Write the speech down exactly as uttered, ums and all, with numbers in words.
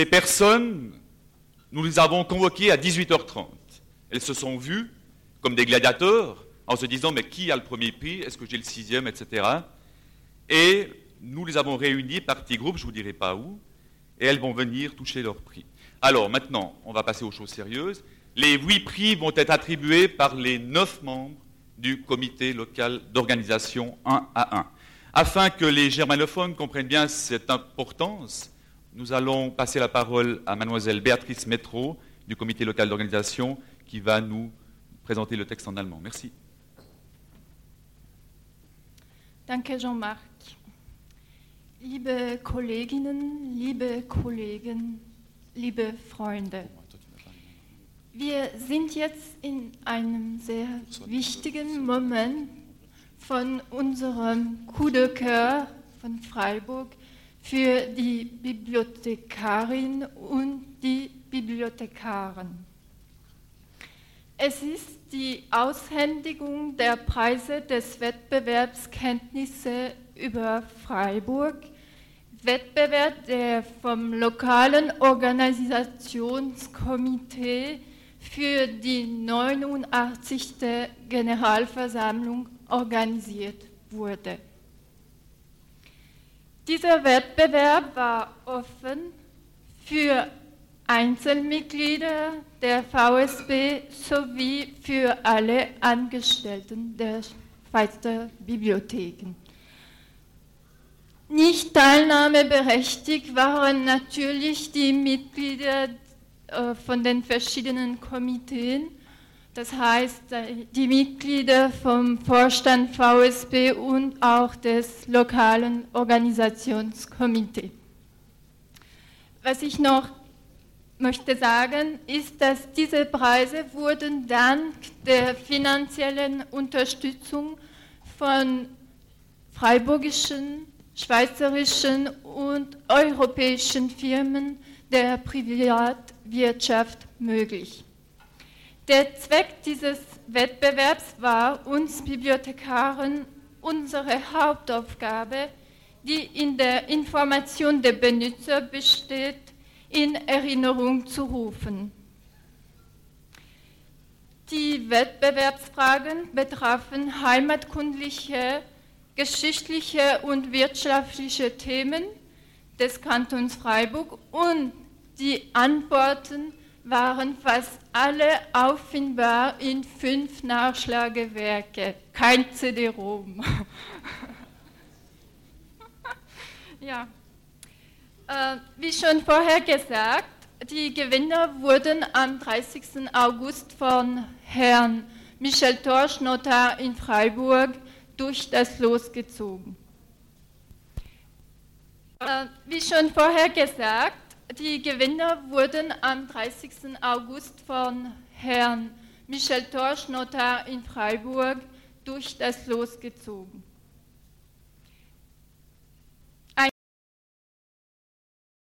Les personnes, nous les avons convoquées à dix-huit heures trente. Elles se sont vues comme des gladiateurs, en se disant, mais qui a le premier prix? Est-ce que j'ai le sixième, et cetera. Et nous les avons réunies par petits groupes, je ne vous dirai pas où, et elles vont venir toucher leur prix. Alors maintenant, on va passer aux choses sérieuses. Les huit prix vont être attribués par les neuf membres du comité local d'organisation un à un. Afin que les germanophones comprennent bien cette importance, nous allons passer la parole à mademoiselle Béatrice Métro du comité local d'organisation qui va nous présenter le texte en allemand. Merci. Danke, Jean-Marc. Liebe Kolleginnen, liebe Kollegen, liebe Freunde, wir sind jetzt in einem sehr wichtigen Moment von unserem Coup de cœur von Freiburg für die Bibliothekarin und die Bibliothekaren. Es ist die Aushändigung der Preise des Wettbewerbs Kenntnisse über Freiburg, Wettbewerb, der vom lokalen Organisationskomitee für die neunundachtzigste Generalversammlung organisiert wurde. Dieser Wettbewerb war offen für Einzelmitglieder der V S B sowie für alle Angestellten der Schweizer Bibliotheken. Nicht teilnahmeberechtigt waren natürlich die Mitglieder äh, von den verschiedenen Komiteen, das heißt die Mitglieder vom Vorstand V S B und auch des lokalen Organisationskomitees. Was ich noch möchte sagen, ist, dass diese Preise wurden dank der finanziellen Unterstützung von freiburgischen, schweizerischen und europäischen Firmen der Privatwirtschaft möglich. Der Zweck dieses Wettbewerbs war, uns Bibliothekaren unsere Hauptaufgabe, die in der Information der Benutzer besteht, in Erinnerung zu rufen. Die Wettbewerbsfragen betrafen heimatkundliche, geschichtliche und wirtschaftliche Themen des Kantons Freiburg und die Antworten waren fast alle auffindbar in fünf Nachschlagewerke, kein C D-ROM. Ja. Äh, wie schon vorher gesagt, die Gewinner wurden am dreißigsten August von Herrn Michel Torsch, Notar in Freiburg, durch das Los gezogen. Äh, wie schon vorher gesagt, die Gewinner wurden am dreißigsten August von Herrn Michel Torsch, Notar in Freiburg, durch das Los gezogen.